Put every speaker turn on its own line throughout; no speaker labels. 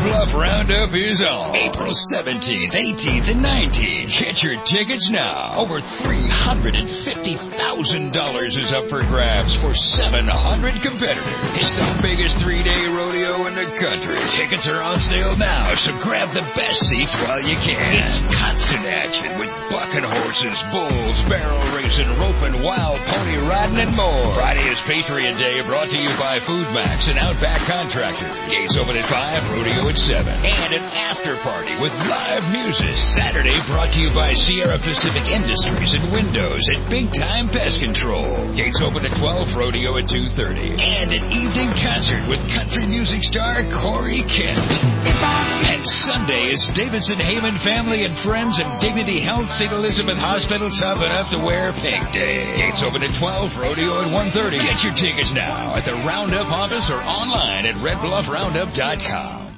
Bluff Roundup is on April 17th, 18th, and 19th. Get your tickets now. Over $350,000 is up for grabs for 700 competitors. It's the biggest three-day rodeo in the country. Tickets are on sale now, so grab the best seats while you can. It's constant action with bucking horses, bulls, barrel racing, roping, wild pony riding, and more. Friday is Patriot Day, brought to you by Food Max and Outback Contractor. Gates open at 5, rodeo at 7. And an after party with live music. Saturday brought to you by Sierra Pacific Industries and Windows at Big Time Pest Control. Gates open at 12, rodeo at 2:30. And an evening concert with country music star Corey Kent. And Sunday is Davidson Heyman Family and Friends and Dignity Health St. Elizabeth Hospital Tough Enough to Wear Pink Day. Gates open at 12, rodeo at 1:30. Get your tickets now at the Roundup office or online at redbluffroundup.com.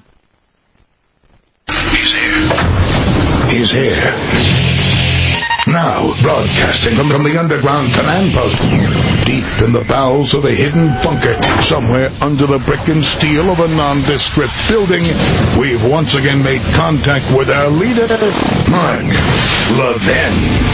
He's here. He's here. Now, broadcasting from the underground command post, deep in the bowels of a hidden bunker, somewhere under the brick and steel of a nondescript building, we've once again made contact with our leader, Mark Levin.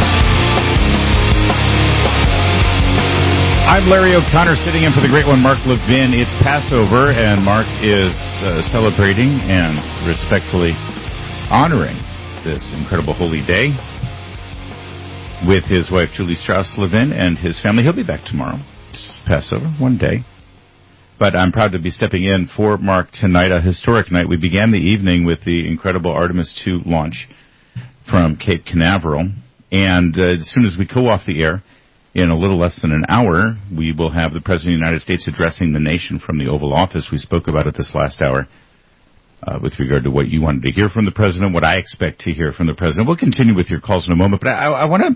I'm Larry O'Connor, sitting in for the great one, Mark Levin. It's Passover, and Mark is celebrating and respectfully honoring this incredible holy day with his wife, Julie Strauss Levin, and his family. He'll be back tomorrow. It's Passover, one day. But I'm proud to be stepping in for Mark tonight, a historic night. We began the evening with the incredible Artemis II launch from Cape Canaveral. And as soon as we go off the air, in a little less than an hour, we will have the President of the United States addressing the nation from the Oval Office. We spoke about it this last hour with regard to what you wanted to hear from the President, what I expect to hear from the President. We'll continue with your calls in a moment, but I want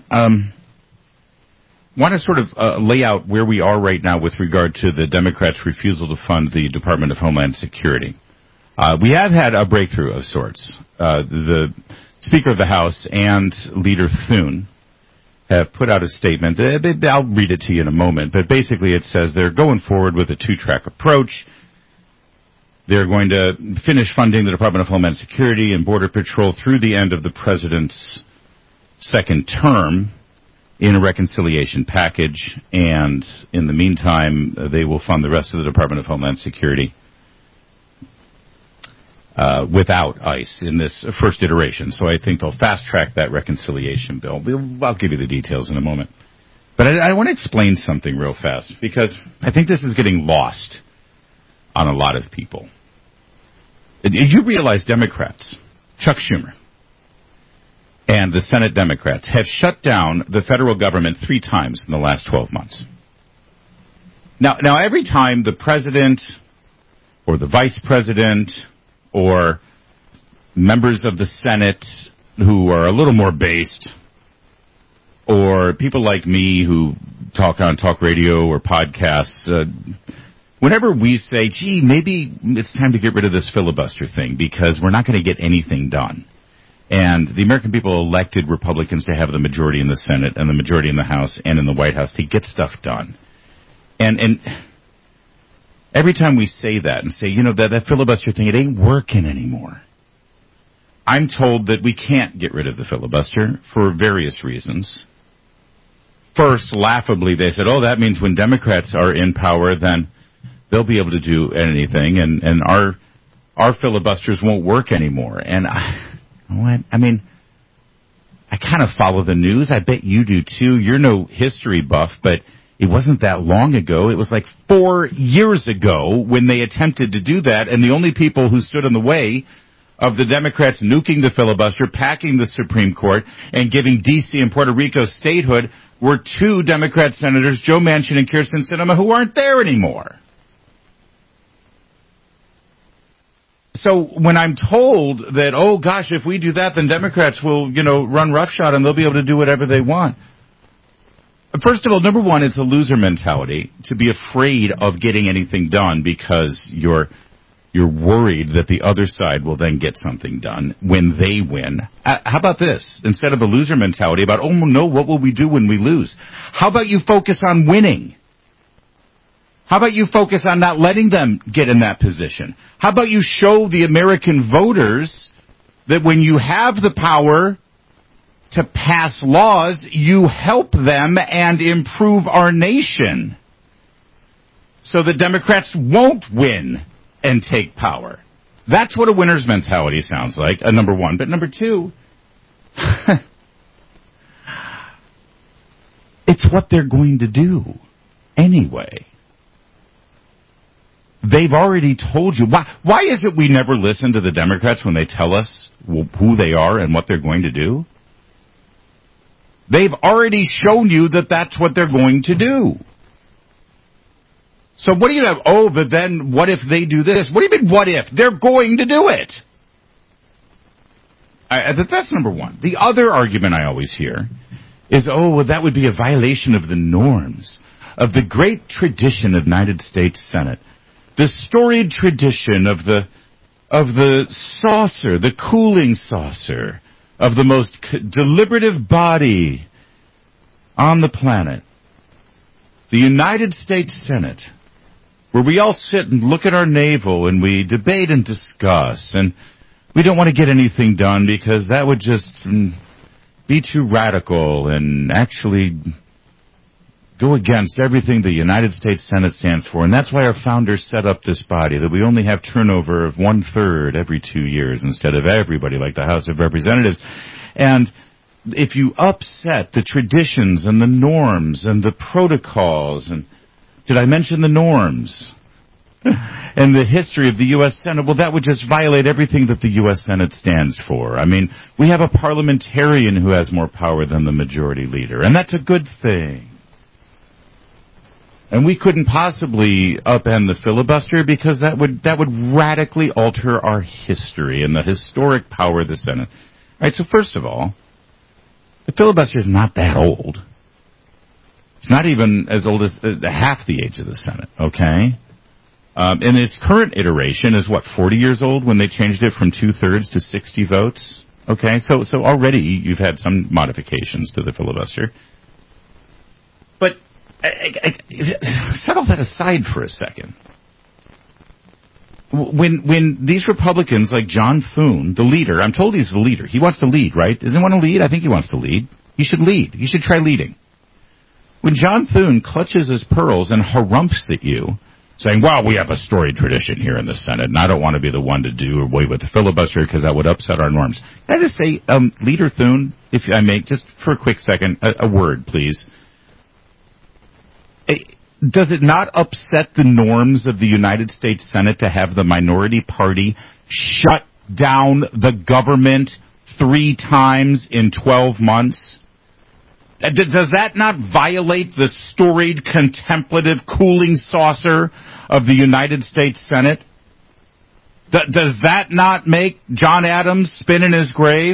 to sort of lay out where we are right now with regard to the Democrats' refusal to fund the Department of Homeland Security. We have had a breakthrough of sorts. The Speaker of the House and Leader Thune have put out a statement. I'll read it to you in a moment, but basically it says they're going forward with a two-track approach. They're going to finish funding the Department of Homeland Security and Border Patrol through the end of the President's second term in a reconciliation package, and in the meantime, they will fund the rest of the Department of Homeland Security without ICE in this first iteration. So I think they'll fast-track that reconciliation bill. I'll give you the details in a moment. But I want to explain something real fast, because I think this is getting lost on a lot of people. You realize Democrats, Chuck Schumer, and the Senate Democrats have shut down the federal government 3 times in the last 12 months. Now every time the president or the vice president or members of the Senate who are a little more based, or people like me who talk on talk radio or podcasts, whenever we say, gee, maybe it's time to get rid of this filibuster thing because we're not going to get anything done. And the American people elected Republicans to have the majority in the Senate and the majority in the House and in the White House to get stuff done. And every time we say that and say, that filibuster thing, it ain't working anymore. I'm told that we can't get rid of the filibuster for various reasons. First, laughably, they said, that means when Democrats are in power, then they'll be able to do anything, and our filibusters won't work anymore. And I kind of follow the news. I bet you do, too. You're no history buff, but it wasn't that long ago. It was like 4 years ago when they attempted to do that, and the only people who stood in the way of the Democrats nuking the filibuster, packing the Supreme Court, and giving D.C. and Puerto Rico statehood were 2 Democrat senators, Joe Manchin and Kyrsten Sinema, who aren't there anymore. So when I'm told that, if we do that, then Democrats will, run roughshod and they'll be able to do whatever they want. First of all, number one, it's a loser mentality to be afraid of getting anything done because you're worried that the other side will then get something done when they win. How about this? Instead of a loser mentality about, what will we do when we lose? How about you focus on winning? How about you focus on not letting them get in that position? How about you show the American voters that when you have the power to pass laws, you help them and improve our nation so the Democrats won't win and take power. That's what a winner's mentality sounds like, number one. But number two, it's what they're going to do anyway. They've already told you. Why is it we never listen to the Democrats when they tell us who they are and what they're going to do? They've already shown you that that's what they're going to do. So what do you have? Oh, but then what if they do this? What do you mean, what if? They're going to do it. That's number one. The other argument I always hear is, oh, well, that would be a violation of the norms, of the great tradition of the United States Senate, the storied tradition of the saucer, the cooling saucer, of the most deliberative body on the planet, the United States Senate, where we all sit and look at our navel and we debate and discuss, and we don't want to get anything done because that would just be too radical and actually go against everything the United States Senate stands for. And that's why our founders set up this body, that we only have turnover of 1/3 every 2 years instead of everybody like the House of Representatives. And if you upset the traditions and the norms and the protocols, and did I mention the norms? And the history of the U.S. Senate, well, that would just violate everything that the U.S. Senate stands for. I mean, we have a parliamentarian who has more power than the majority leader, and that's a good thing. And we couldn't possibly upend the filibuster because that would radically alter our history and the historic power of the Senate. All right, so first of all, the filibuster is not that old. It's not even as old as half the age of the Senate, okay? And its current iteration is, 40 years old when they changed it from 2/3 to 60 votes? Okay, so already you've had some modifications to the filibuster. But set all that aside for a second. When these Republicans like John Thune, the leader, I'm told he's the leader. He wants to lead, right? Doesn't he want to lead? I think he wants to lead. He should lead. He should try leading. When John Thune clutches his pearls and harumphs at you, saying, well, we have a storied tradition here in the Senate, and I don't want to be the one to do away with the filibuster because that would upset our norms. Can I just say, Leader Thune, if I may, just for a quick second, a word, please. Does it not upset the norms of the United States Senate to have the minority party shut down the government 3 times in 12 months? Does that not violate the storied, contemplative cooling saucer of the United States Senate? Does that not make John Adams spin in his grave?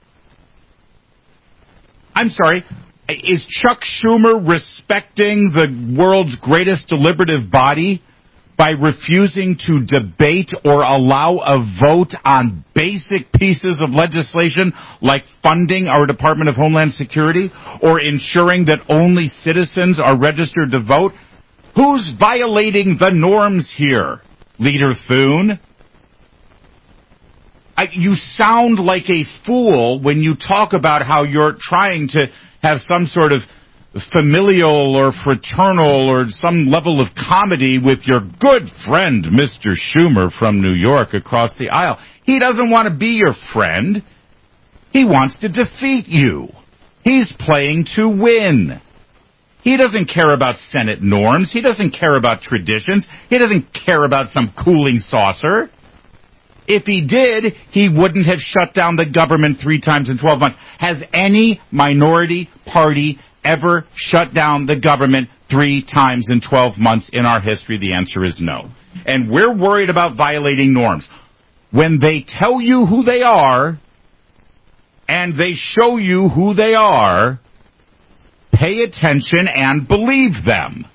I'm sorry. Is Chuck Schumer respecting the world's greatest deliberative body by refusing to debate or allow a vote on basic pieces of legislation like funding our Department of Homeland Security or ensuring that only citizens are registered to vote? Who's violating the norms here, Leader Thune? You sound like a fool when you talk about how you're trying to have some sort of familial or fraternal or some level of comedy with your good friend, Mr. Schumer from New York across the aisle. He doesn't want to be your friend. He wants to defeat you. He's playing to win. He doesn't care about Senate norms. He doesn't care about traditions. He doesn't care about some cooling saucer. If he did, he wouldn't have shut down the government 3 times in 12 months. Has any minority party ever shut down the government 3 times in 12 months in our history? The answer is no. And we're worried about violating norms. When they tell you who they are, and they show you who they are, pay attention and believe them.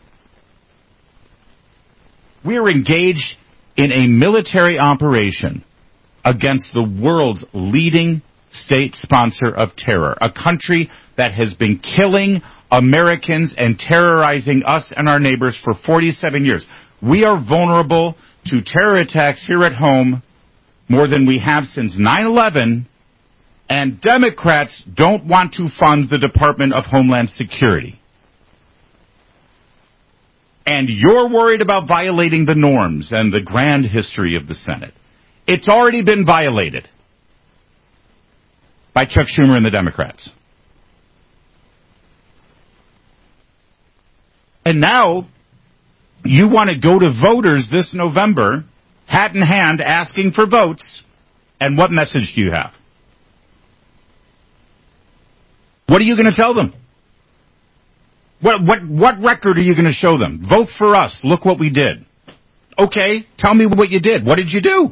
We're engaged in a military operation against the world's leading state sponsor of terror, a country that has been killing Americans and terrorizing us and our neighbors for 47 years. We are vulnerable to terror attacks here at home more than we have since 9/11, and Democrats don't want to fund the Department of Homeland Security. And you're worried about violating the norms and the grand history of the Senate. It's already been violated by Chuck Schumer and the Democrats. And now you want to go to voters this November, hat in hand, asking for votes. And what message do you have? What are you going to tell them? What record are you going to show them? Vote for us. Look what we did. Okay, tell me what you did. What did you do?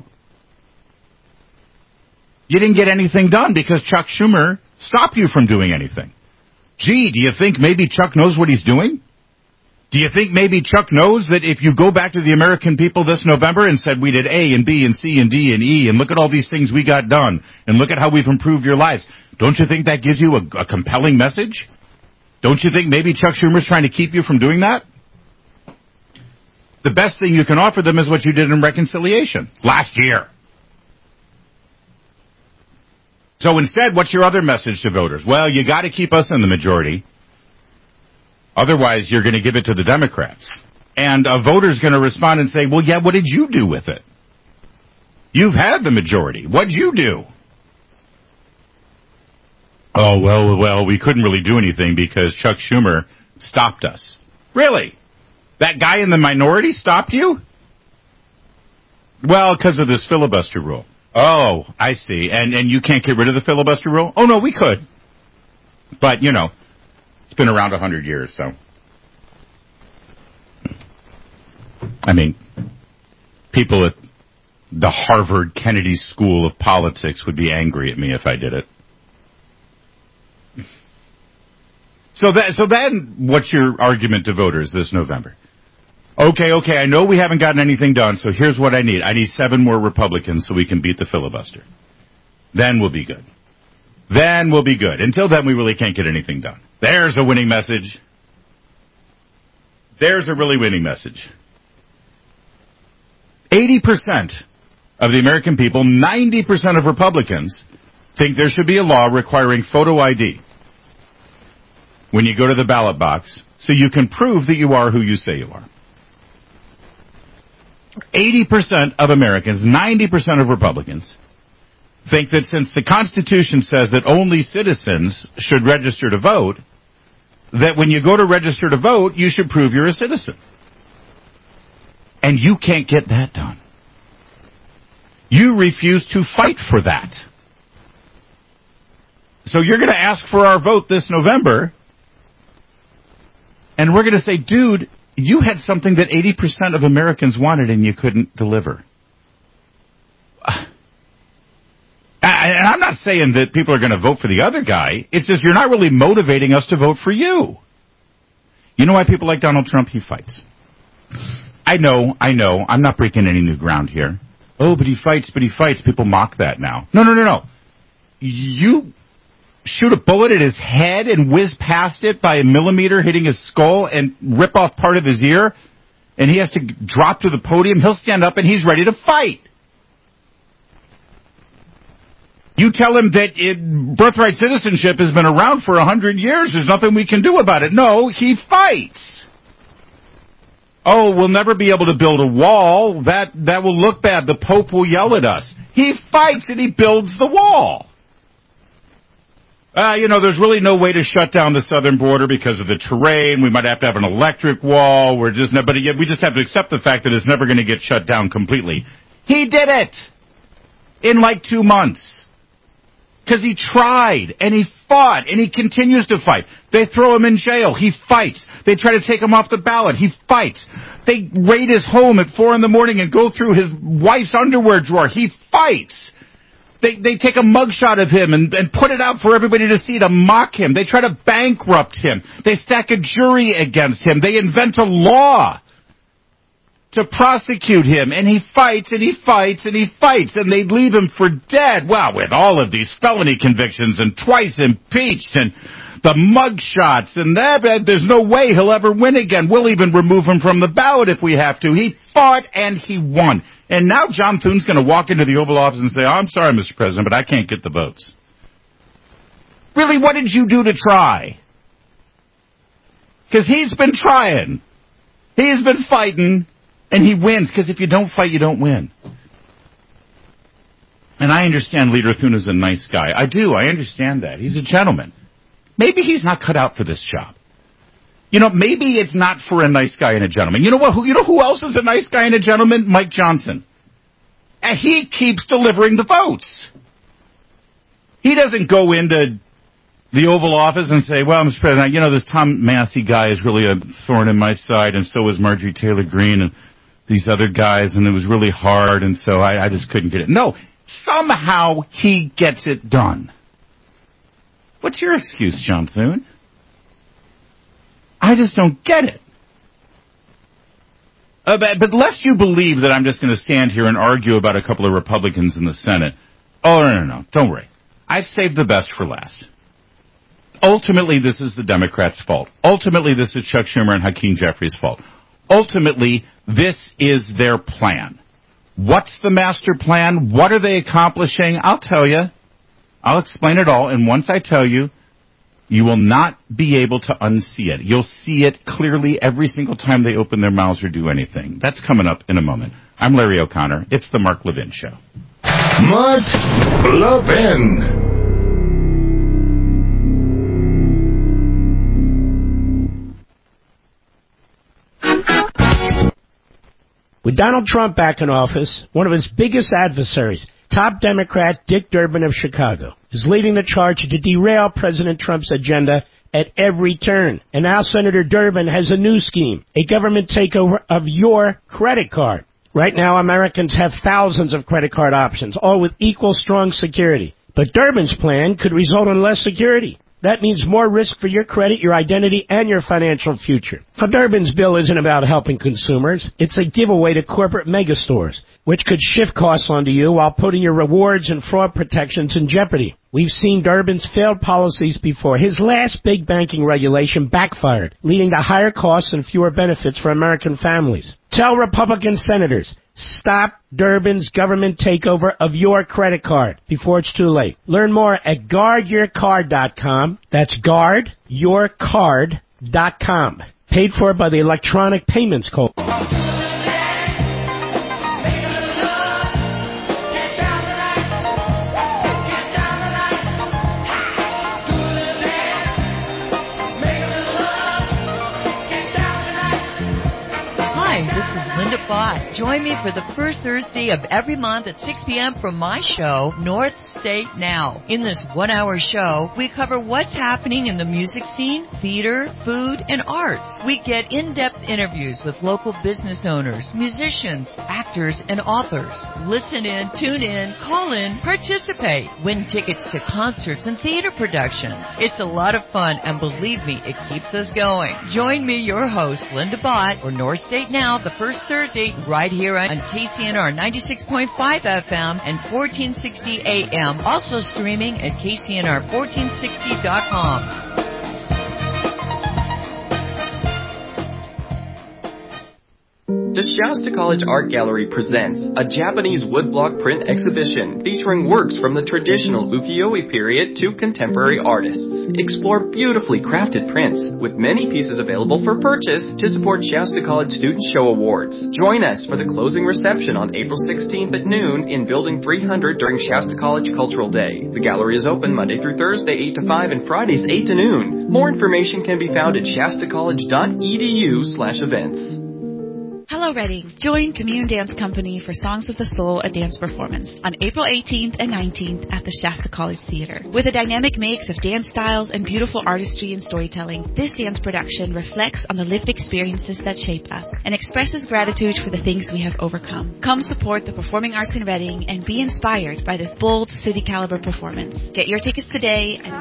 You didn't get anything done because Chuck Schumer stopped you from doing anything. Gee, do you think maybe Chuck knows what he's doing? Do you think maybe Chuck knows that if you go back to the American people this November and said we did A and B and C and D and E and look at all these things we got done and look at how we've improved your lives, don't you think that gives you a compelling message? Don't you think maybe Chuck Schumer's trying to keep you from doing that? The best thing you can offer them is what you did in reconciliation last year. So instead, what's your other message to voters? Well, you got to keep us in the majority. Otherwise, you're going to give it to the Democrats. And a voter's going to respond and say, well, yeah, what did you do with it? You've had the majority. What'd you do? Oh, well, we couldn't really do anything because Chuck Schumer stopped us. Really? That guy in the minority stopped you? Well, because of this filibuster rule. Oh, I see. And you can't get rid of the filibuster rule? Oh, no, we could. But, it's been around 100 years, so. I mean, people at the Harvard Kennedy School of Politics would be angry at me if I did it. So then, what's your argument to voters this November? Okay, I know we haven't gotten anything done, so here's what I need. I need 7 more Republicans so we can beat the filibuster. Then we'll be good. Until then, we really can't get anything done. There's a winning message. There's a really winning message. 80% of the American people, 90% of Republicans, think there should be a law requiring photo ID when you go to the ballot box so you can prove that you are who you say you are. 80% of Americans, 90% of Republicans, think that since the Constitution says that only citizens should register to vote, that when you go to register to vote, you should prove you're a citizen. And you can't get that done. You refuse to fight for that. So you're going to ask for our vote this November, and we're going to say, dude, you had something that 80% of Americans wanted and you couldn't deliver. And I'm not saying that people are going to vote for the other guy. It's just you're not really motivating us to vote for you. You know why people like Donald Trump? He fights. I know. I'm not breaking any new ground here. Oh, but he fights. People mock that now. No. You shoot a bullet at his head and whiz past it by a millimeter, hitting his skull and rip off part of his ear, and he has to drop to the podium. He'll stand up and he's ready to fight. You tell him that birthright citizenship has been around for 100 years. There's nothing we can do about it. No, he fights. Oh, we'll never be able to build a wall. That will look bad. The Pope will yell at us. He fights and he builds the wall. There's really no way to shut down the southern border because of the terrain. We might have to have an electric wall. We just have to accept the fact that it's never going to get shut down completely. He did it in like 2 months. Because he tried, and he fought, and he continues to fight. They throw him in jail. He fights. They try to take him off the ballot. He fights. They raid his home at 4 a.m. and go through his wife's underwear drawer. He fights. They take a mugshot of him and put it out for everybody to see to mock him. They try to bankrupt him. They stack a jury against him. They invent a law to prosecute him, and he fights, and he fights, and he fights, and they'd leave him for dead. Well, with all of these felony convictions and twice impeached and the mug shots and that, there's no way he'll ever win again. We'll even remove him from the ballot if we have to. He fought and he won. And now John Thune's going to walk into the Oval Office and say, I'm sorry, Mr. President, but I can't get the votes. Really, what did you do to try? Because he's been trying. He's been fighting. And he wins, because if you don't fight, you don't win. And I understand Leader Thune is a nice guy. I do. I understand that. He's a gentleman. Maybe he's not cut out for this job. You know, maybe it's not for a nice guy and a gentleman. You know what? You know who else is a nice guy and a gentleman? Mike Johnson. And he keeps delivering the votes. He doesn't go into the Oval Office and say, well, Mr. President, you know, this Tom Massey guy is really a thorn in my side, and so is Marjorie Taylor Greene and these other guys, and it was really hard, and so I just couldn't get it. No, somehow he gets it done. What's your excuse, John Thune? I just don't get it. But lest you believe that I'm just going to stand here and argue about a couple of Republicans in the Senate, no, don't worry. I've saved the best for last. Ultimately, this is the Democrats' fault. Ultimately, this is Chuck Schumer and Hakeem Jeffries' fault. Ultimately, this is their plan. What's the master plan? What are they accomplishing? I'll tell you. I'll explain it all, and once I tell you, you will not be able to unsee it. You'll see it clearly every single time they open their mouths or do anything. That's coming up in a moment. I'm Larry O'Connor. It's the Mark Levin Show.
Mark Levin.
With Donald Trump back in office, one of his biggest adversaries, top Democrat Dick Durbin of Chicago, is leading the charge to derail President Trump's agenda at every turn. And now Senator Durbin has a new scheme, a government takeover of your credit card. Right now, Americans have thousands of credit card options, all with equal strong security. But Durbin's plan could result in less security. That means more risk for your credit, your identity, and your financial future. Now, Durbin's bill isn't about helping consumers. It's a giveaway to corporate megastores, which could shift costs onto you while putting your rewards and fraud protections in jeopardy. We've seen Durbin's failed policies before. His last big banking regulation backfired, leading to higher costs and fewer benefits for American families. Tell Republican senators, stop Durbin's government takeover of your credit card before it's too late. Learn more at guardyourcard.com. That's guardyourcard.com. Paid for by the Electronic Payments Coalition.
Join me for the first Thursday of every month at 6 p.m. for my show, North State Now. In this one-hour show, we cover what's happening in the music scene, theater, food, and arts. We get in-depth interviews with local business owners, musicians, actors, and authors. Listen in, tune in, call in, participate. Win tickets to concerts and theater productions. It's a lot of fun, and believe me, it keeps us going. Join me, your host, Linda Bott, for North State Now, the first Thursday, right here on KCNR 96.5 FM and 1460 AM. Also streaming at KCNR1460.com.
The Shasta College Art Gallery presents a Japanese woodblock print exhibition featuring works from the traditional ukiyo-e period to contemporary artists. Explore beautifully crafted prints with many pieces available for purchase to support Shasta College Student Show Awards. Join us for the closing reception on April 16th at noon in Building 300 during Shasta College Cultural Day. The gallery is open Monday through Thursday 8 to 5 and Fridays 8 to noon. More information can be found at shastacollege.edu/events.
Hello, Reading. Join Commune Dance Company for Songs of the Soul, a dance performance on April 18th and 19th at the Shasta College Theater. With a dynamic mix of dance styles and beautiful artistry and storytelling, this dance production reflects on the lived experiences that shape us and expresses gratitude for the things we have overcome. Come support the performing arts in Reading and be inspired by this bold city-caliber performance. Get your tickets today at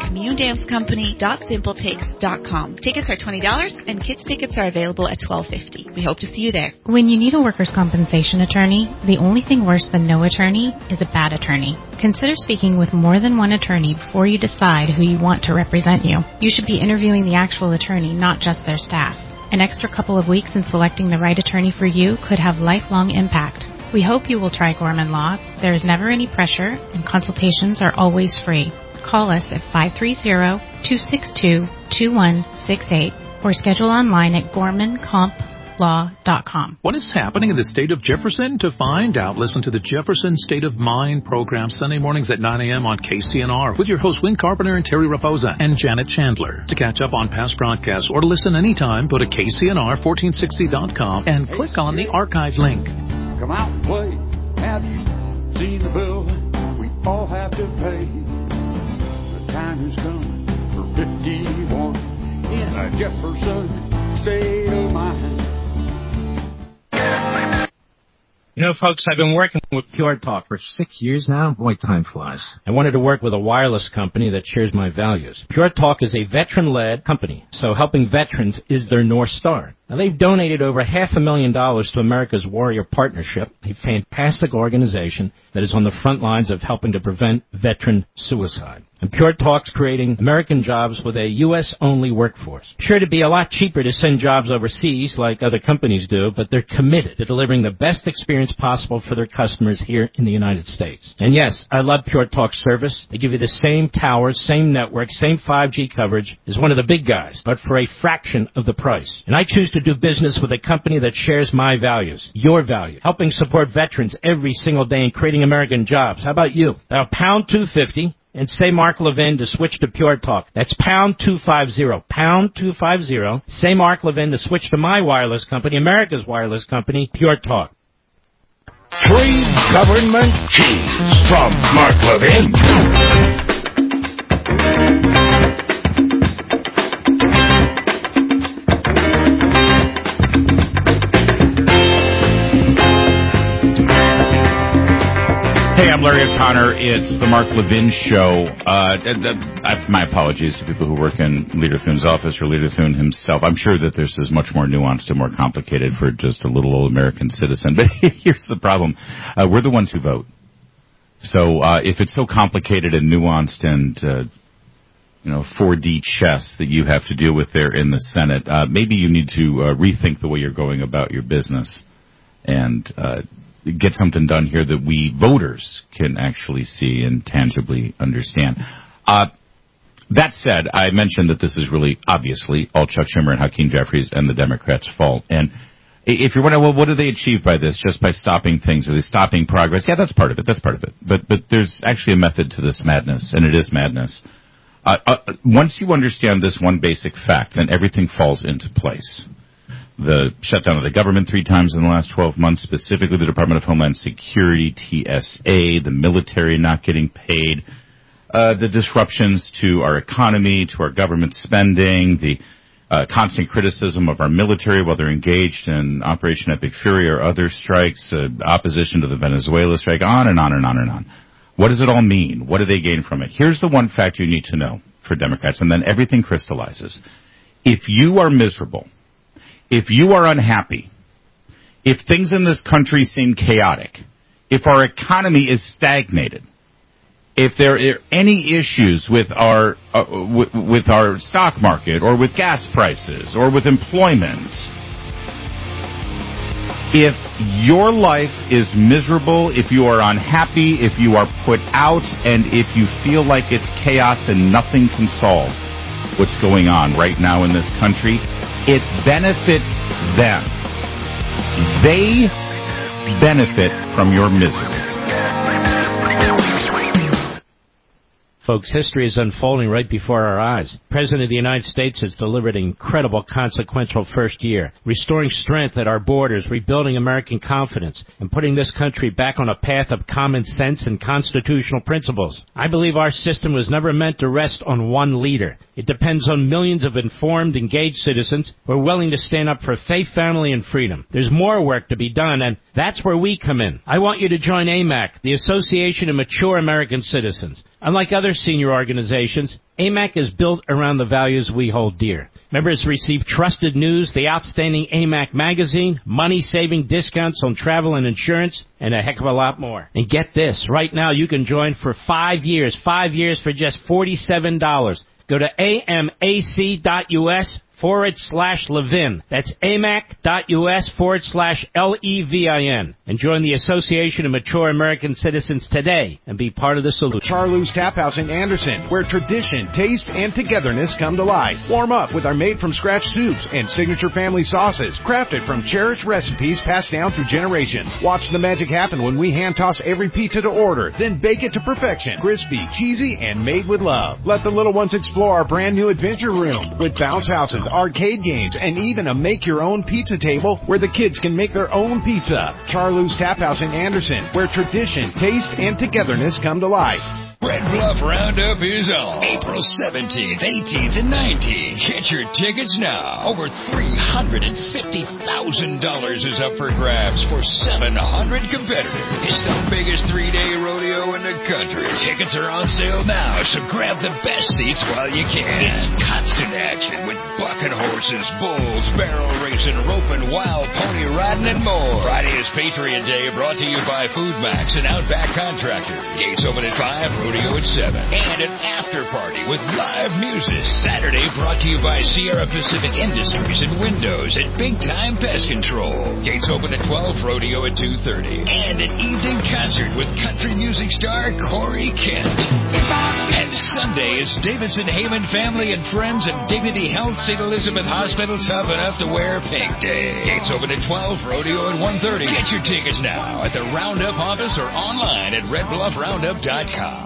communedancecompany.simpletix.com. Tickets are $20 and kids' tickets are available at $12.50. We hope to see you there.
When you need a workers' compensation attorney, the only thing worse than no attorney is a bad attorney. Consider speaking with more than one attorney before you decide who you want to represent you. You should be interviewing the actual attorney, not just their staff. An extra couple of weeks in selecting the right attorney for you could have lifelong impact. We hope you will try Gorman Law. There is never any pressure, and consultations are always free. Call us at 530-262-2168 or schedule online at gormancomplaw.com.
What is happening in the state of Jefferson? To find out, listen to the Jefferson State of Mind program Sunday mornings at 9 a.m. on KCNR with your hosts Win Carpenter and Terry Raposa and Janet Chandler. To catch up on past broadcasts or to listen anytime, go to KCNR1460.com and click on the archive link.
Come out and play. Have you seen the bill we all have to pay? The time has come for 51 in a Jefferson State of Mind.
You know, folks, I've been working with Pure Talk for 6 years now. Boy, time flies.
I wanted to work with a wireless company that shares my values. Pure Talk is a veteran-led company, so helping veterans is their North Star. Now, they've donated over $500,000 to America's Warrior Partnership, a fantastic organization that is on the front lines of helping to prevent veteran suicide. And Pure Talk's creating American jobs with a U.S.-only workforce. Sure to be a lot cheaper to send jobs overseas like other companies do, but they're committed to delivering the best experience possible for their customers here in the United States. And yes, I love Pure Talk's service. They give you the same towers, same network, same 5G coverage as one of the big guys, but for a fraction of the price. And I choose to do business with a company that shares my values, your values, helping support veterans every single day and creating American jobs. How about you? Now, pound 250. And say Mark Levin to switch to Pure Talk. That's pound 250, pound 250. Say Mark Levin to switch to my wireless company, America's wireless company, Pure Talk.
Free government cheese from Mark Levin.
Hey, I'm Larry O'Connor. It's the Mark Levin Show. My apologies to people who work in Leader Thune's office or Leader Thune himself. I'm sure that this is much more nuanced and more complicated for just a little old American citizen. But here's the problem. We're the ones who vote. So if it's so complicated and nuanced and 4D chess that you have to deal with there in the Senate, maybe you need to rethink the way you're going about your business and get something done here that we voters can actually see and tangibly understand. That said, I mentioned that this is really obviously all Chuck Schumer and Hakeem Jeffries and the Democrats' fault. And if you're wondering, well, what do they achieve by this? Just by stopping things? Are they stopping progress? Yeah, that's part of it. That's part of it. But there's actually a method to this madness, and it is madness. Once you understand this one basic fact, then everything falls into place. The shutdown of the government 3 times in the last 12 months, specifically the Department of Homeland Security, TSA, the military not getting paid, the disruptions to our economy, to our government spending, the constant criticism of our military while they're engaged in Operation Epic Fury or other strikes, opposition to the Venezuela strike, on and on and on and on. What does it all mean? What do they gain from it? Here's the one fact you need to know for Democrats, and then everything crystallizes. If you are miserable, if you are unhappy, if things in this country seem chaotic, if our economy is stagnated, if there are any issues with our stock market or with gas prices or with employment, if your life is miserable, if you are unhappy, if you are put out, and if you feel like it's chaos and nothing can solve what's going on right now in this country, it benefits them. They benefit from your misery.
Folks, history is unfolding right before our eyes. The President of the United States has delivered an incredible, consequential first year, restoring strength at our borders, rebuilding American confidence, and putting this country back on a path of common sense and constitutional principles. I believe our system was never meant to rest on one leader. It depends on millions of informed, engaged citizens who are willing to stand up for faith, family, and freedom. There's more work to be done, and that's where we come in. I want you to join AMAC, the Association of Mature American Citizens. Unlike other senior organizations, AMAC is built around the values we hold dear. Members receive trusted news, the outstanding AMAC magazine, money-saving discounts on travel and insurance, and a heck of a lot more. And get this, right now you can join for 5 years. 5 years for just $47. Go to amac.us/Levin. That's amac.us/LEVIN. And join the Association of Mature American Citizens today and be part of the solution.
Charlou's Tap House in Anderson, where tradition, taste, and togetherness come to life. Warm up with our made-from-scratch soups and signature family sauces, crafted from cherished recipes passed down through generations. Watch the magic happen when we hand-toss every pizza to order, then bake it to perfection. Crispy, cheesy, and made with love. Let the little ones explore our brand-new adventure room with bounce houses, arcade games, and even a make-your-own pizza table where the kids can make their own pizza. Charlou's Tap House in Anderson, where tradition, taste, and togetherness come to life.
Red Bluff Roundup is on April 17th, 18th, and 19th. Get your tickets now. Over $350,000 is up for grabs for 700 competitors. It's the biggest 3-day rodeo in the country. Tickets are on sale now, so grab the best seats while you can. It's constant action with bucking horses, bulls, barrel racing, roping, wild pony riding, and more. Friday is Patriot Day, brought to you by Food Max and Outback Contractor. Gates open at 5, rodeo at 7. And an after party with live music. Saturday brought to you by Sierra Pacific Industries and Windows at Big Time Pest Control. Gates open at 12, rodeo at 2:30. And an evening concert with country music star Corey Kent. And Sunday is Davidson Heyman Family and Friends and Dignity Health St. Elizabeth Hospital Tough Enough to Wear Pink Day. Gates open at 12, rodeo at 1:30. Get your tickets now at the Roundup office or online at redbluffroundup.com.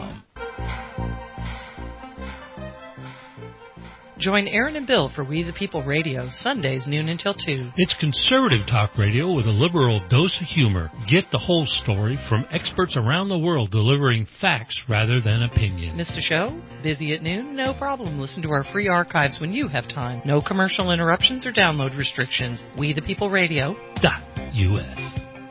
Join Aaron and Bill for We the People Radio, Sundays noon until 2.
It's conservative talk radio with a liberal dose of humor. Get the whole story from experts around the world delivering facts rather than opinion.
Missed a show? Busy at noon? No problem. Listen to our free archives when you have time. No commercial interruptions or download restrictions. We the People Radio.us.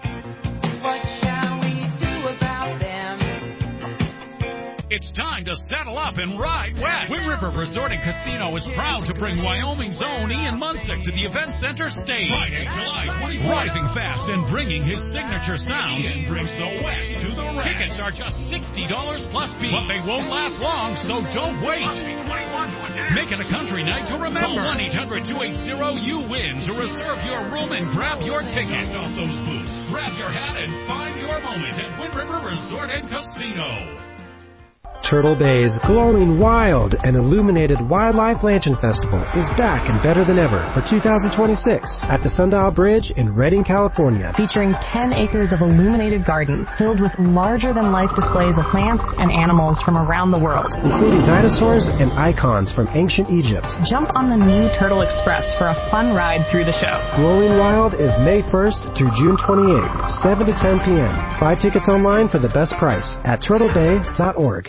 It's time to saddle up and ride west. Wind River Resort and Casino is proud to bring Wyoming's own Ian Munsick to the Event Center stage. Friday, July 24th. Rising fast and bringing his signature sound. Ian brings the West to the West. Tickets are just $60 plus fees. But they won't last long, so don't wait. Make it a country night to remember. Call 1-800-280-YOU-WIN to reserve your room and grab your ticket. Off those boots. Grab your hat and find your moment at Wind River Resort and Casino.
Turtle Bay's glowing, wild, and illuminated Wildlife Lantern Festival is back and better than ever for 2026 at the Sundial Bridge in Redding, California.
Featuring 10 acres of illuminated gardens filled with larger-than-life displays of plants and animals from around the world,
including dinosaurs and icons from ancient Egypt.
Jump on the new Turtle Express for a fun ride through the show.
Glowing Wild is May 1st through June 28th, 7 to 10 p.m. Buy tickets online for the best price at turtlebay.org.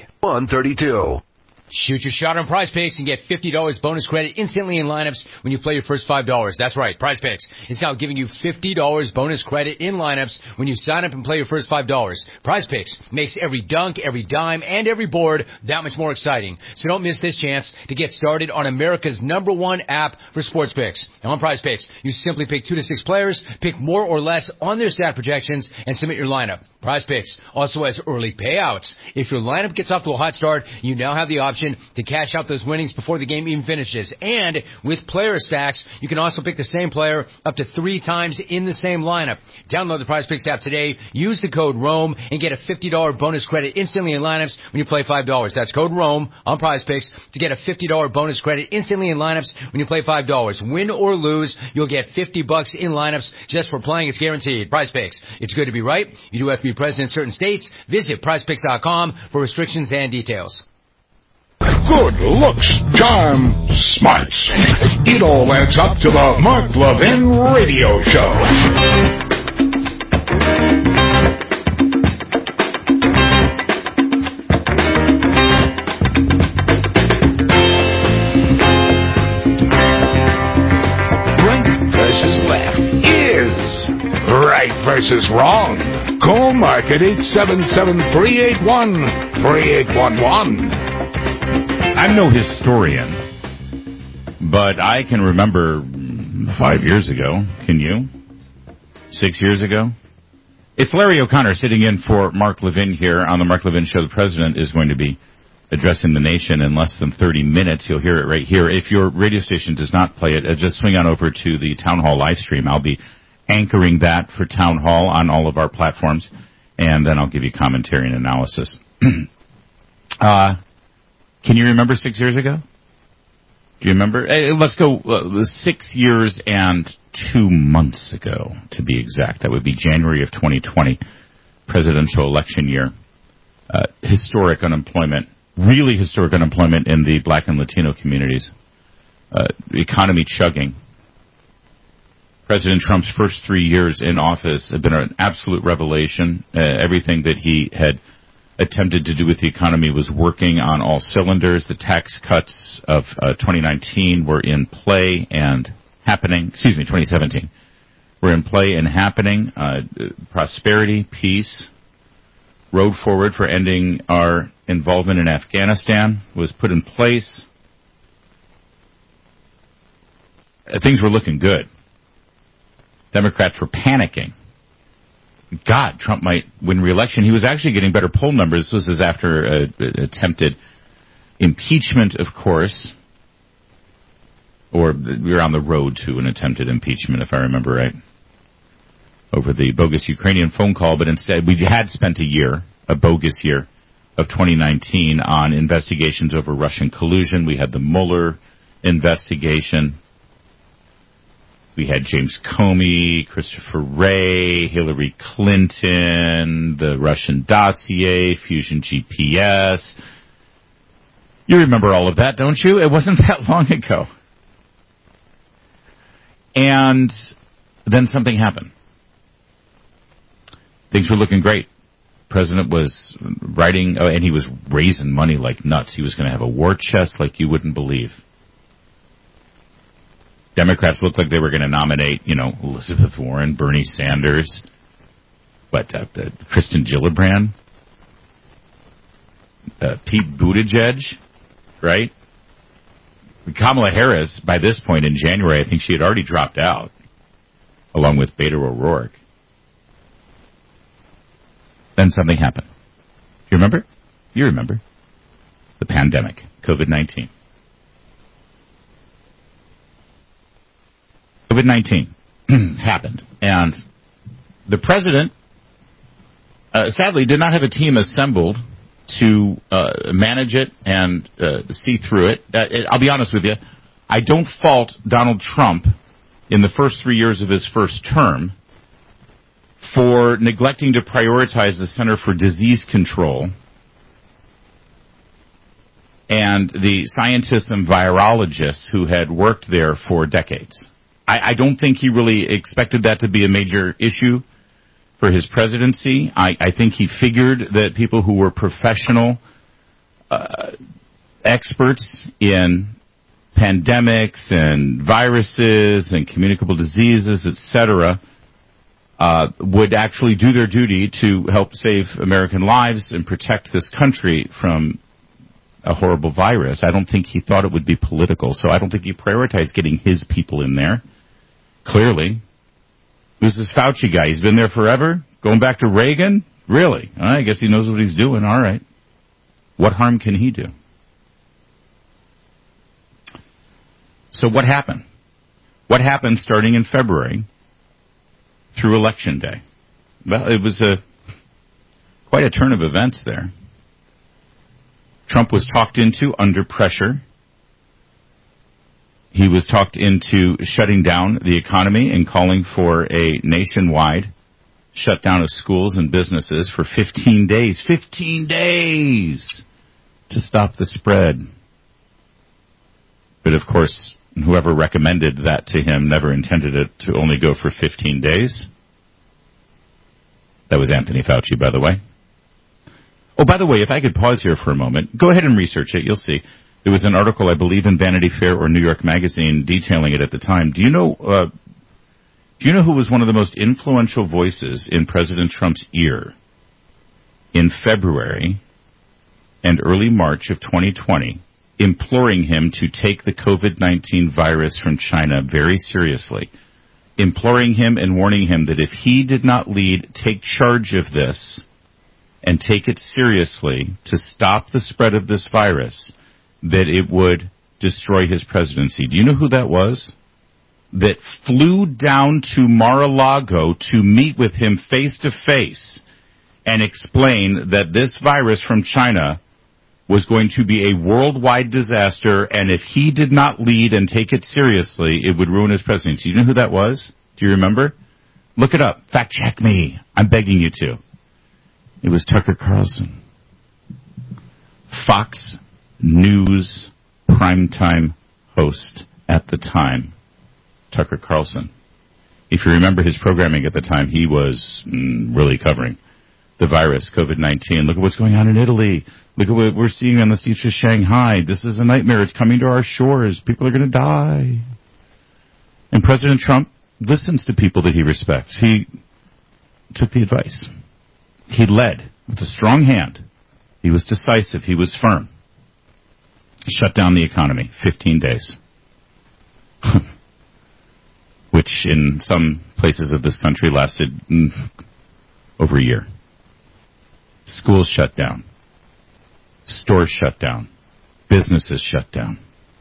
132. Shoot your shot on Prize Picks and get $50 bonus credit instantly in lineups when you play your first $5. That's right, Prize Picks is now giving you $50 bonus credit in lineups when you sign up and play your first $5. Prize Picks makes every dunk, every dime, and every board that much more exciting. So don't miss this chance to get started on America's #1 app for sports picks. Now on Prize Picks, you simply pick 2 to 6 players, pick more or less on their stat projections, and submit your lineup. Prize Picks also has early payouts. If your lineup gets off to a hot start, you now have the option to cash out those winnings before the game even finishes. And with player stacks, you can also pick the same player up to 3 times in the same lineup. Download the Prize Picks app today, use the code ROAM, and get a $50 bonus credit instantly in lineups when you play $5. That's code ROAM on Prize Picks to get a $50 bonus credit instantly in lineups when you play $5. Win or lose, you'll get $50 in lineups just for playing. It's guaranteed. Prize Picks. It's good to be right. You do have to be present in certain states. Visit prizepicks.com for restrictions and details.
Good looks, charm, smarts. It all adds up to the Mark Levin Radio Show. Right versus left is right versus wrong. Call Mark at 877-381-3811.
I'm no historian, But I can remember 5 years ago. Can you? 6 years ago? It's Larry O'Connor sitting in for Mark Levin here on the Mark Levin Show. The president is going to be addressing the nation in less than 30 minutes. You'll hear it right here. If your radio station does not play it, just swing on over to the Town Hall live stream. I'll be anchoring that for Town Hall on all of our platforms, and then I'll give you commentary and analysis. Can you remember 6 years ago? Do you remember? Let's go 6 years and 2 months ago, to be exact. That would be January of 2020, presidential election year. Historic unemployment. Really historic unemployment in the black and Latino communities. Economy chugging. President Trump's first 3 years in office have been an absolute revelation. Everything that he had attempted to do with the economy was working on all cylinders. The tax cuts of 2019 were in play and happening. 2017 were in play and happening. Prosperity, peace, road forward for ending our involvement in Afghanistan was put in place. Things were looking good. Democrats were panicking. God, Trump might win re-election. He was actually getting better poll numbers. This was after attempted impeachment, of course. Or we were on the road to an attempted impeachment, if I remember right, over the bogus Ukrainian phone call. But instead, we had spent a bogus year of 2019 on investigations over Russian collusion. We had the Mueller investigation. We had James Comey, Christopher Wray, Hillary Clinton, the Russian dossier, Fusion GPS. You remember all of that, don't you? It wasn't that long ago. And then something happened. Things were looking great. President was writing, and he was raising money like nuts. He was going to have a war chest like you wouldn't believe. Democrats looked like they were going to nominate, Elizabeth Warren, Bernie Sanders, Kristen Gillibrand, Pete Buttigieg, right? Kamala Harris, by this point in January, I think she had already dropped out, along with Beto O'Rourke. Then something happened. You remember? You remember. The pandemic, COVID-19. COVID-19 happened, and the president, sadly, did not have a team assembled to manage it and see through it. I'll be honest with you, I don't fault Donald Trump in the first 3 years of his first term for neglecting to prioritize the Center for Disease Control and the scientists and virologists who had worked there for decades. I don't think he really expected that to be a major issue for his presidency. I think he figured that people who were professional experts in pandemics and viruses and communicable diseases, etc., would actually do their duty to help save American lives and protect this country from a horrible virus. I don't think he thought it would be political, so I don't think he prioritized getting his people in there. Clearly. Who's this Fauci guy? He's been there forever? Going back to Reagan? Really? I guess he knows what he's doing. All right. What harm can he do? So what happened? What happened starting in February through Election Day? Well, it was quite a turn of events there. Trump was talked into under pressure. He was talked into shutting down the economy and calling for a nationwide shutdown of schools and businesses for 15 days. 15 days to stop the spread. But, of course, whoever recommended that to him never intended it to only go for 15 days. That was Anthony Fauci, by the way. Oh, by the way, if I could pause here for a moment, go ahead and research it. You'll see. There was an article, I believe, in Vanity Fair or New York Magazine detailing it at the time. Do you know who was one of the most influential voices in President Trump's ear in February and early March of 2020 imploring him to take the COVID-19 virus from China very seriously, imploring him and warning him that if he did not take charge of this and take it seriously to stop the spread of this virus, that it would destroy his presidency. Do you know who that was? That flew down to Mar-a-Lago to meet with him face to face and explain that this virus from China was going to be a worldwide disaster, and if he did not lead and take it seriously, it would ruin his presidency. Do you know who that was? Do you remember? Look it up. Fact check me. I'm begging you to. It was Tucker Carlson. Fox News primetime host at the time, Tucker Carlson. If you remember his programming at the time, he was really covering the virus, COVID-19. Look at what's going on in Italy. Look at what we're seeing on the streets of Shanghai. This is a nightmare. It's coming to our shores. People are going to die. And President Trump listens to people that he respects. He took the advice. He led with a strong hand. He was decisive. He was firm. Shut down the economy. 15 days. Which in some places of this country lasted over a year. Schools shut down. Stores shut down. Businesses shut down.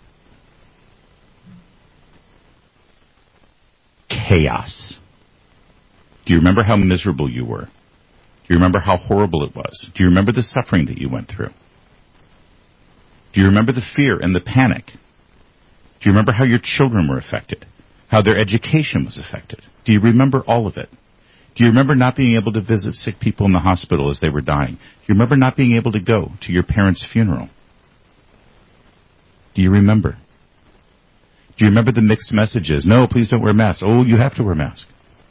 Chaos. Do you remember how miserable you were? Do you remember how horrible it was? Do you remember the suffering that you went through? Do you remember the fear and the panic? Do you remember how your children were affected? How their education was affected? Do you remember all of it? Do you remember not being able to visit sick people in the hospital as they were dying? Do you remember not being able to go to your parents' funeral? Do you remember? Do you remember the mixed messages? No, please don't wear masks. Oh, you have to wear a mask.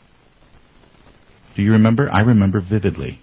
Do you remember? I remember vividly.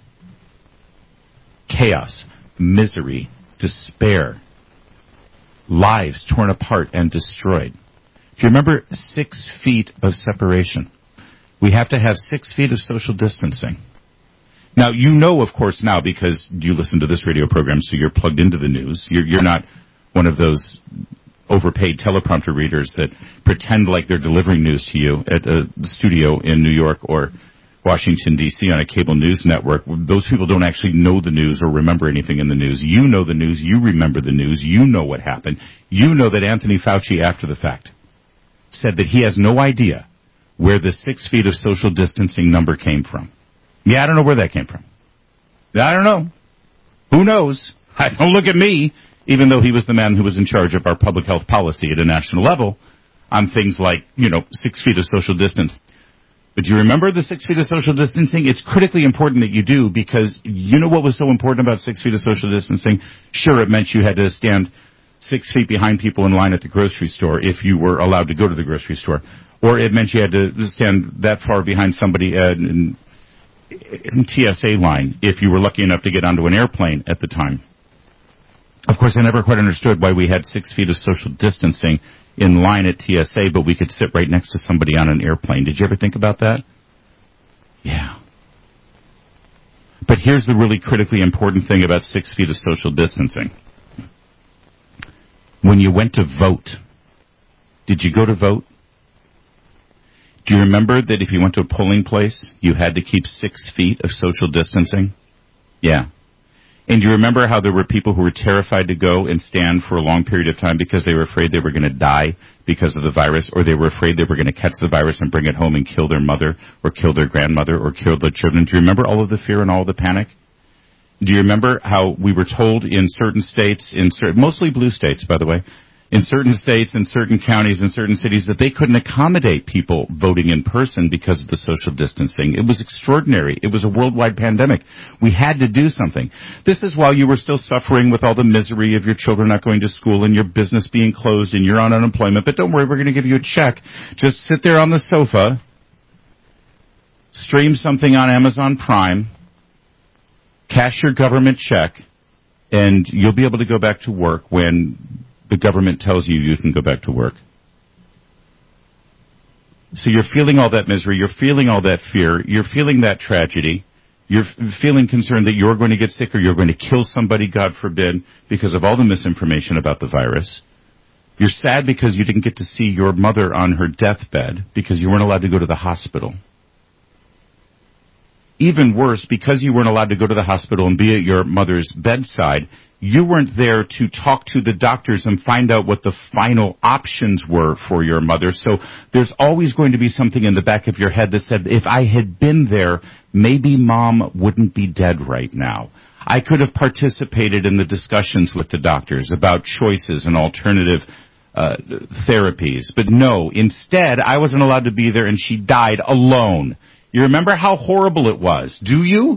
Chaos, misery, despair, lives torn apart and destroyed. Do you remember 6 feet of separation? We have to have 6 feet of social distancing. Now, you know, of course, now, because you listen to this radio program, so you're plugged into the news. You're not one of those overpaid teleprompter readers that pretend like they're delivering news to you at a studio in New York or Washington, D.C. on a cable news network. Those people don't actually know the news or remember anything in the news. You know the news. You remember the news. You know what happened. You know that Anthony Fauci, after the fact, said that he has no idea where the 6 feet of social distancing number came from. Yeah, I don't know where that came from. I don't know. Who knows? Don't look at me, even though he was the man who was in charge of our public health policy at a national level on things like, 6 feet of social distance. But do you remember the 6 feet of social distancing? It's critically important that you do, because you know what was so important about 6 feet of social distancing? Sure, it meant you had to stand 6 feet behind people in line at the grocery store if you were allowed to go to the grocery store. Or it meant you had to stand that far behind somebody in TSA line if you were lucky enough to get onto an airplane at the time. Of course, I never quite understood why we had 6 feet of social distancing in line at TSA, but we could sit right next to somebody on an airplane. Did you ever think about that? Yeah. But here's the really critically important thing about 6 feet of social distancing. When you went to vote, did you go to vote? Do you remember that if you went to a polling place, you had to keep 6 feet of social distancing? Yeah. And do you remember how there were people who were terrified to go and stand for a long period of time because they were afraid they were going to die because of the virus, or they were afraid they were going to catch the virus and bring it home and kill their mother or kill their grandmother or kill their children? Do you remember all of the fear and all of the panic? Do you remember how we were told in certain states, mostly blue states, by the way, in certain states, in certain counties, in certain cities, that they couldn't accommodate people voting in person because of the social distancing? It was extraordinary. It was a worldwide pandemic. We had to do something. This is while you were still suffering with all the misery of your children not going to school and your business being closed and you're on unemployment. But don't worry, we're going to give you a check. Just sit there on the sofa, stream something on Amazon Prime, cash your government check, and you'll be able to go back to work when the government tells you you can go back to work. So you're feeling all that misery, you're feeling all that fear, you're feeling that tragedy, You're feeling concerned that you're going to get sick or you're going to kill somebody, God forbid, because of all the misinformation about the virus. You're sad because you didn't get to see your mother on her deathbed because you weren't allowed to go to the hospital. Even worse, because you weren't allowed to go to the hospital and be at your mother's bedside, you weren't there to talk to the doctors and find out what the final options were for your mother. So there's always going to be something in the back of your head that said, if I had been there, maybe Mom wouldn't be dead right now. I could have participated in the discussions with the doctors about choices and alternative therapies. But no, instead, I wasn't allowed to be there and she died alone. You remember how horrible it was, do you?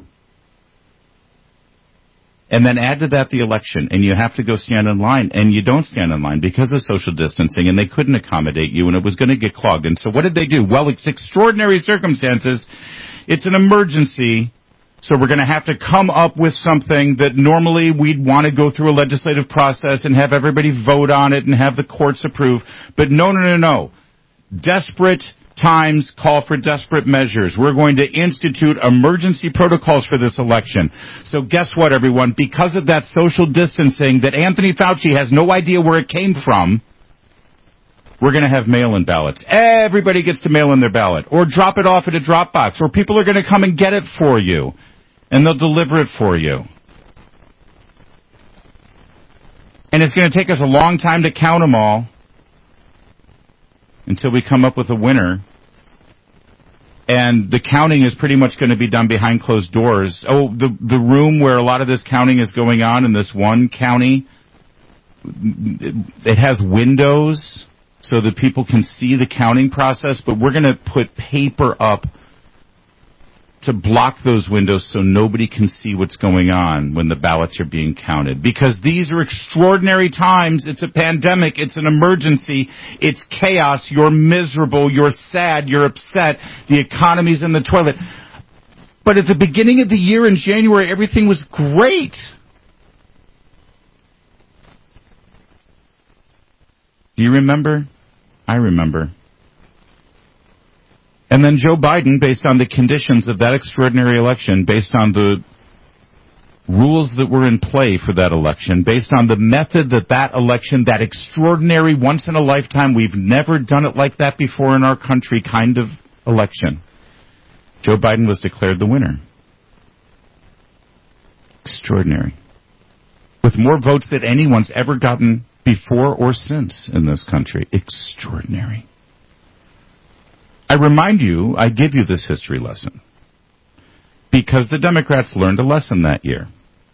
And then add to that the election, and you have to go stand in line, and you don't stand in line because of social distancing, and they couldn't accommodate you, and it was going to get clogged. And so what did they do? Well, it's extraordinary circumstances. It's an emergency, so we're going to have to come up with something that normally we'd want to go through a legislative process and have everybody vote on it and have the courts approve. But no. Desperate times call for desperate measures. We're going to institute emergency protocols for this election. So guess what, everyone? Because of that social distancing that Anthony Fauci has no idea where it came from, we're going to have mail-in ballots. Everybody gets to mail in their ballot or drop it off at a drop box, or people are going to come and get it for you, and they'll deliver it for you. And it's going to take us a long time to count them all until we come up with a winner. And the counting is pretty much going to be done behind closed doors. Oh, the room where a lot of this counting is going on in this one county, it has windows so that people can see the counting process, but we're going to put paper up to block those windows so nobody can see what's going on when the ballots are being counted. Because these are extraordinary times. It's a pandemic. It's an emergency. It's chaos. You're miserable. You're sad. You're upset. The economy's in the toilet. But at the beginning of the year in January, everything was great. Do you remember? I remember. And then Joe Biden, based on the conditions of that extraordinary election, based on the rules that were in play for that election, based on the method that election, that extraordinary, once-in-a-lifetime, we've never done it like that before in our country kind of election, Joe Biden was declared the winner. Extraordinary. With more votes than anyone's ever gotten before or since in this country. Extraordinary. I remind you, I give you this history lesson because the Democrats learned a lesson that year.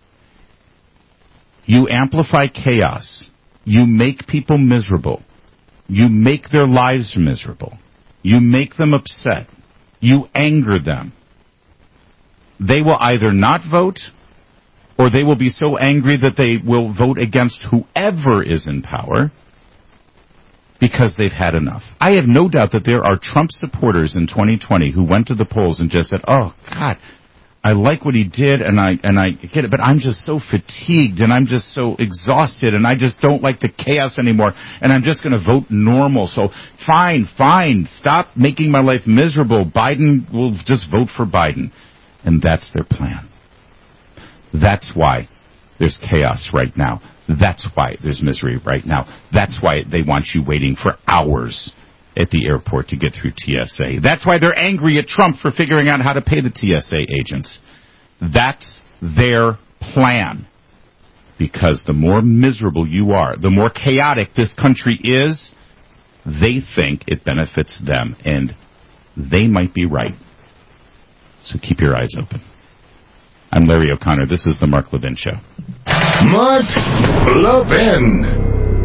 You amplify chaos. You make people miserable. You make their lives miserable. You make them upset. You anger them. They will either not vote or they will be so angry that they will vote against whoever is in power because they've had enough. I have no doubt that there are Trump supporters in 2020 who went to the polls and just said, oh, God, I like what he did and I get it, but I'm just so fatigued and I'm just so exhausted and I just don't like the chaos anymore and I'm just going to vote normal. So fine, stop making my life miserable. Biden will just vote for Biden. And that's their plan. That's why there's chaos right now. That's why there's misery right now. That's why they want you waiting for hours at the airport to get through TSA. That's why they're angry at Trump for figuring out how to pay the TSA agents. That's their plan. Because the more miserable you are, the more chaotic this country is, they think it benefits them. And they might be right. So keep your eyes open. I'm Larry O'Connor. This is the Mark Levin Show.
Mark Levin.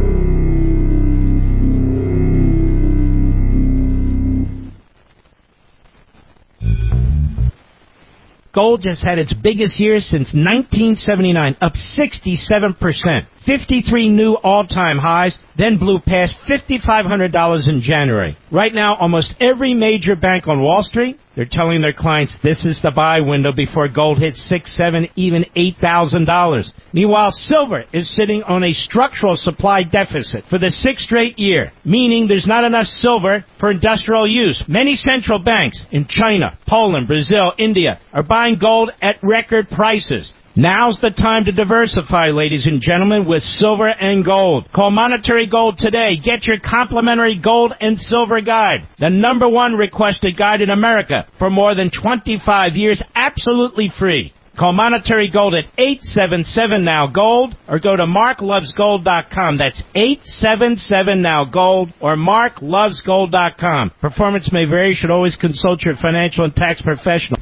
Gold just had its biggest year since 1979, up 67%. 53 new all-time highs, then blew past $5,500 in January. Right now, almost every major bank on Wall Street They're telling their clients this is the buy window before gold hits $6,000, $7,000, even $8,000. Meanwhile, silver is sitting on a structural supply deficit for the 6th straight year, meaning there's not enough silver for industrial use. Many central banks in China, Poland, Brazil, India are buying gold at record prices. Now's the time to diversify, ladies and gentlemen, with silver and gold. Call Monetary Gold today. Get your complimentary gold and silver guide, the #1 requested guide in America for more than 25 years, absolutely free. Call Monetary Gold at 877-NOW-GOLD or go to marklovesgold.com. That's 877-NOW-GOLD or marklovesgold.com. Performance may vary. You should always consult your financial and tax professional.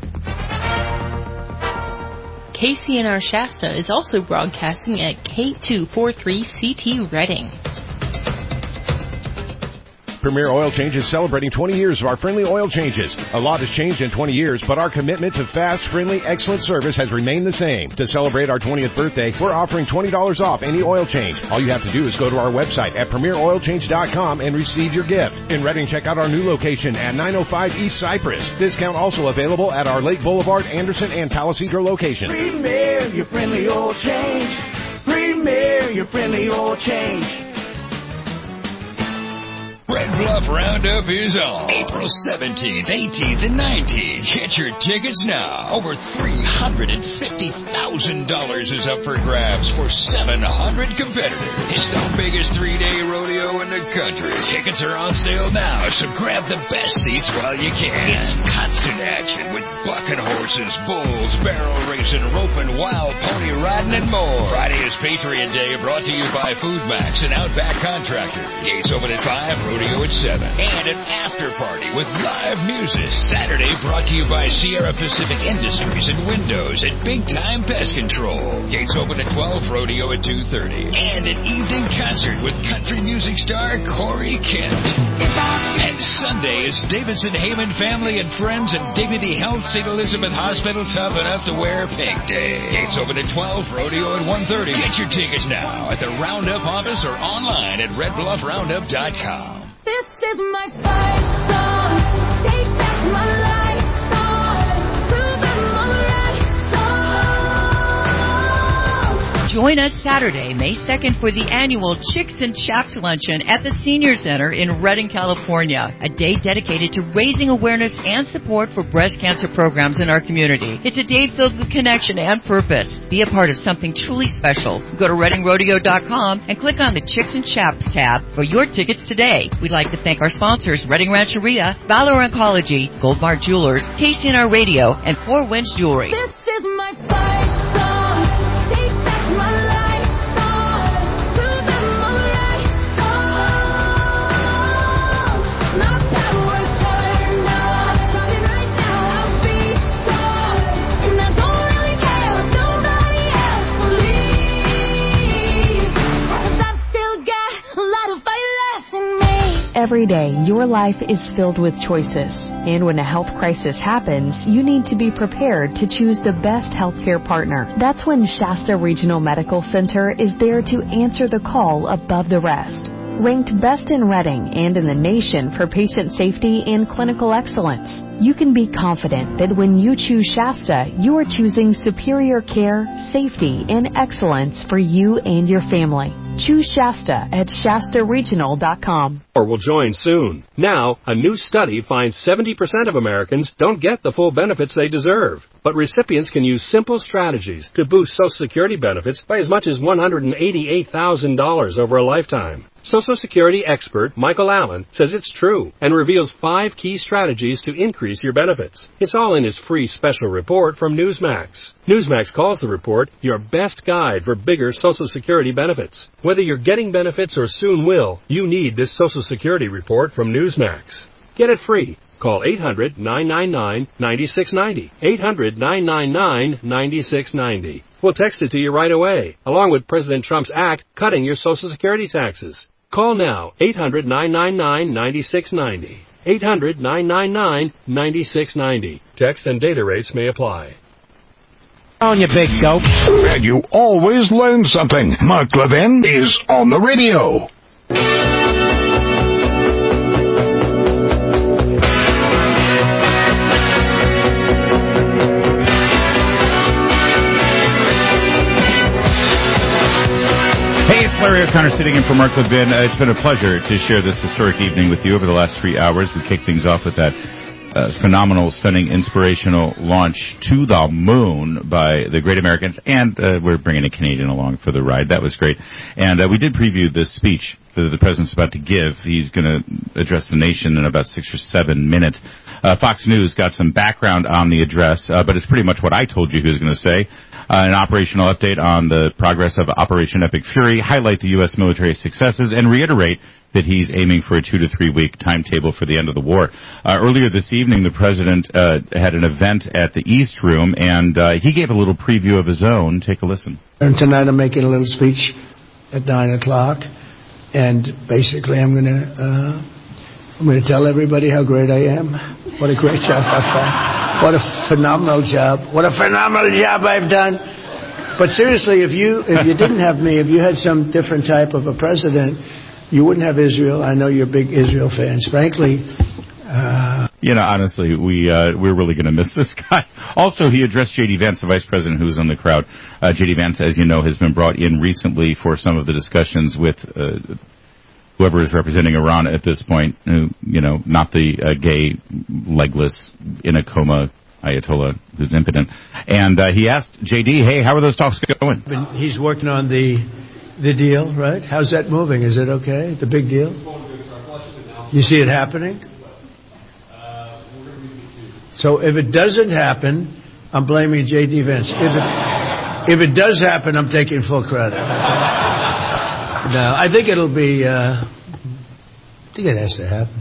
KCNR Shasta is also broadcasting at K243CT Reading.
Premier Oil Change is celebrating 20 years of our friendly oil changes. A lot has changed in 20 years, but our commitment to fast, friendly, excellent service has remained the same. To celebrate our 20th birthday, we're offering $20 off any oil change. All you have to do is go to our website at premieroilchange.com and receive your gift. In Reading, check out our new location at 905 East Cypress. Discount also available at our Lake Boulevard, Anderson, and Palisadro locations.
Premier, your friendly oil change. Premier, your friendly oil change.
Red Bluff Roundup is on April 17th, 18th, and 19th. Get your tickets now. Over $350,000 is up for grabs for 700 competitors. It's the biggest 3-day rodeo in the country. Tickets are on sale now, so grab the best seats while you can. It's constant action with bucking horses, bulls, barrel racing, roping, wild pony riding, and more. Friday is Patriot Day, brought to you by Food Max and Outback Contractor. Gates open at 5, rodeo at 7. And an after party with live music. Saturday brought to you by Sierra Pacific Industries and Windows at Big Time Pest Control. Gates open at 12, rodeo at 2:30. And an evening concert with country music star Corey Kent. And Sunday is Davidson Heyman Family and Friends and Dignity Health St. Elizabeth Hospital Tough Enough to Wear Pink Day. Gates open at 12, rodeo at 1:30. Get your tickets now at the Roundup office or online at redbluffroundup.com.
This is my fight song. Take back my life song. Prove I'm alright song.
Join us Saturday, May 2nd for the annual Chicks and Chaps Luncheon at the Senior Center in Redding, California. A day dedicated to raising awareness and support for breast cancer programs in our community. It's a day filled with connection and purpose. Be a part of something truly special. Go to ReddingRodeo.com and click on the Chicks and Chaps tab for your tickets today. We'd like to thank our sponsors, Redding Rancheria, Valor Oncology, Goldmark Jewelers, KCNR Radio, and Four Winds Jewelry.
This is my fight song. Take back my life song. Prove I'm alright song. My power's turned on. Something right now I'll be strong. And I don't really care if nobody else believes. 'Cause I've still got a lot of fight left in me.
Every day, your life is filled with choices. And when a health crisis happens, you need to be prepared to choose the best healthcare partner. That's when Shasta Regional Medical Center is there to answer the call above the rest. Ranked best in Redding and in the nation for patient safety and clinical excellence, you can be confident that when you choose Shasta, you are choosing superior care, safety, and excellence for you and your family. Choose Shasta at ShastaRegional.com.
Or will join soon. Now, a new study finds 70% of Americans don't get the full benefits they deserve. But recipients can use simple strategies to boost Social Security benefits by as much as $188,000 over a lifetime. Social Security expert Michael Allen says it's true and reveals 5 key strategies to increase your benefits. It's all in his free special report from Newsmax. Newsmax calls the report your best guide for bigger Social Security benefits. Whether you're getting benefits or soon will, you need this Social Security report from Newsmax. Get it free. Call 800-999-9690. 800-999-9690. We'll text it to you right away, along with President Trump's act cutting your Social Security taxes. Call now, 800-999-9690. 800-999-9690. Text and data rates may apply.
On you big dope.
And you always learn something. Mark Levin is on the radio.
Hey, it's Larry O'Connor sitting in for Mark Levin. It's been a pleasure to share this historic evening with you over the last 3 hours. We kicked things off with that phenomenal, stunning, inspirational launch to the moon by the Great Americans, and we're bringing a Canadian along for the ride. That was great. And we did preview this speech that the president's about to give. He's going to address the nation in about 6 or 7 minutes. Fox News got some background on the address, but it's pretty much what I told you he was going to say. An operational update on the progress of Operation Epic Fury, highlight the U.S. military successes, and reiterate that he's aiming for a 2 to 3 week timetable for the end of the war. Earlier this evening, the president had an event at the East Room, and he gave a little preview of his own. Take a listen.
And tonight I'm making a little speech at 9 o'clock, and basically I'm going to tell everybody how great I am. What a great job I've done. What a phenomenal job. What a phenomenal job I've done. But seriously, if you didn't have me, if you had some different type of a president, you wouldn't have Israel. I know you're big Israel fans. Frankly,
honestly, we're really going to miss this guy. Also, he addressed J.D. Vance, the vice president who was in the crowd. J.D. Vance, as you know, has been brought in recently for some of the discussions with whoever is representing Iran at this point, not the gay, legless, in a coma Ayatollah who's impotent. And he asked J.D., hey, how are those talks going?
He's working on the deal, right? How's that moving? Is it okay? The big deal? You see it happening? So if it doesn't happen, I'm blaming J.D. Vance. If it does happen, I'm taking full credit. No, I think it'll be. I think it has to happen.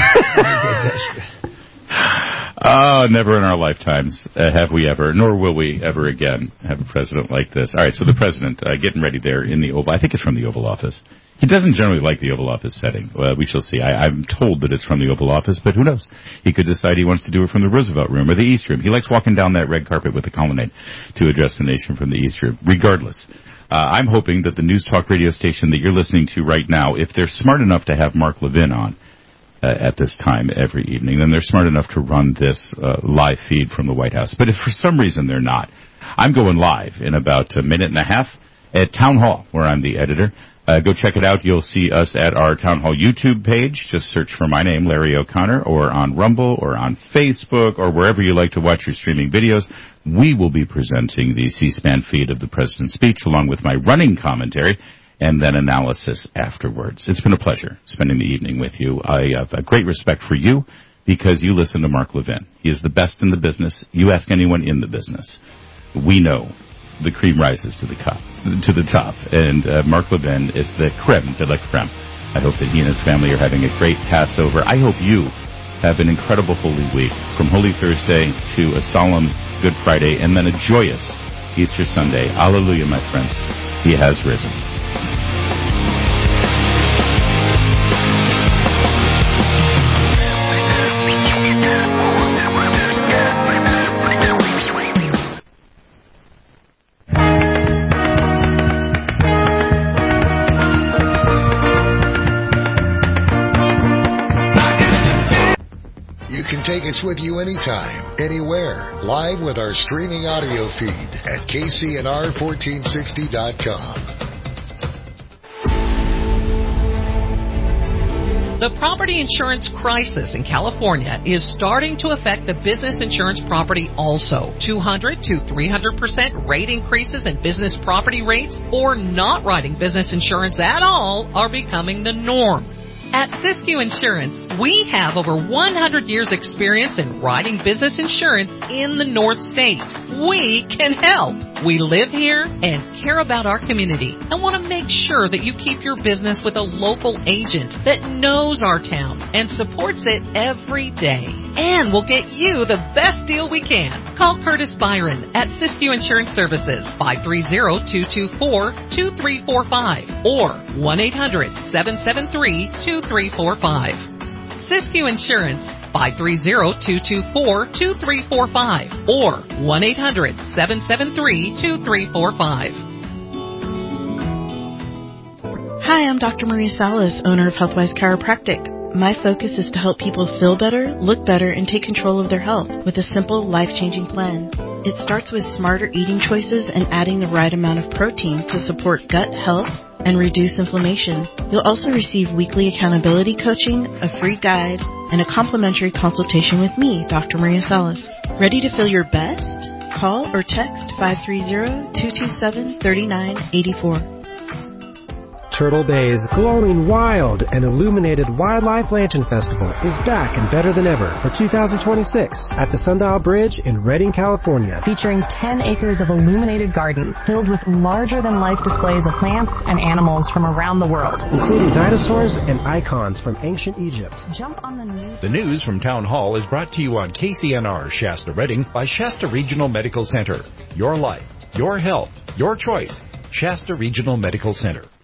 Never in our lifetimes have we ever, nor will we ever again, have a president like this. All right, so the president getting ready there in the Oval. I think it's from the Oval Office. He doesn't generally like the Oval Office setting. We shall see. I'm told that it's from the Oval Office, but who knows? He could decide he wants to do it from the Roosevelt Room or the East Room. He likes walking down that red carpet with the colonnade to address the nation from the East Room. Regardless, I'm hoping that the News Talk radio station that you're listening to right now, if they're smart enough to have Mark Levin on at this time every evening, then they're smart enough to run this live feed from the White House. But if for some reason they're not, I'm going live in about a minute and a half at Town Hall, where I'm the editor. Go check it out. You'll see us at our Town Hall YouTube page. Just search for my name, Larry O'Connor, or on Rumble, or on Facebook, or wherever you like to watch your streaming videos. We will be presenting the C-SPAN feed of the President's speech, along with my running commentary, and then analysis afterwards. It's been a pleasure spending the evening with you. I have a great respect for you, because you listen to Mark Levin. He is the best in the business. You ask anyone in the business. We know the cream rises to the top, and Mark Levin is the creme de la creme. I hope that he and his family are having a great Passover. I hope you have an incredible Holy Week, from Holy Thursday to a solemn Good Friday, and then a joyous Easter Sunday. Hallelujah, my friends. He has risen.
Take us with you anytime, anywhere, live with our streaming audio feed at KCNR1460.com.
The property insurance crisis in California is starting to affect the business insurance property also. 200 to 300% rate increases in business property rates, or not writing business insurance at all, are becoming the norm. At Siskiyou Insurance, we have over 100 years experience in writing business insurance in the North State. We can help. We live here and care about our community and want to make sure that you keep your business with a local agent that knows our town and supports it every day. And we'll get you the best deal we can. Call Curtis Byron at Siskiyou Insurance Services, 530-224-2345 or 1-800-773-2345. Siskiyou Insurance, 530-224-2345 or 1-800-773-2345.
Hi, I'm Dr. Marie Salas, owner of Healthwise Chiropractic. My focus is to help people feel better, look better, and take control of their health with a simple, life-changing plan. It starts with smarter eating choices and adding the right amount of protein to support gut health, and reduce inflammation. You'll also receive weekly accountability coaching, a free guide, and a complimentary consultation with me, Dr. Maria Salas. Ready to feel your best? Call or text 530-227-3984.
Turtle Bay's glowing wild and illuminated Wildlife Lantern Festival is back and better than ever for 2026 at the Sundial Bridge in Redding, California.
Featuring 10 acres of illuminated gardens filled with larger-than-life displays of plants and animals from around the world,
including dinosaurs and icons from ancient Egypt.
Jump on the news.
The news from Town Hall is brought to you on KCNR Shasta Redding by Shasta Regional Medical Center. Your life, your health, your choice. Shasta Regional Medical Center.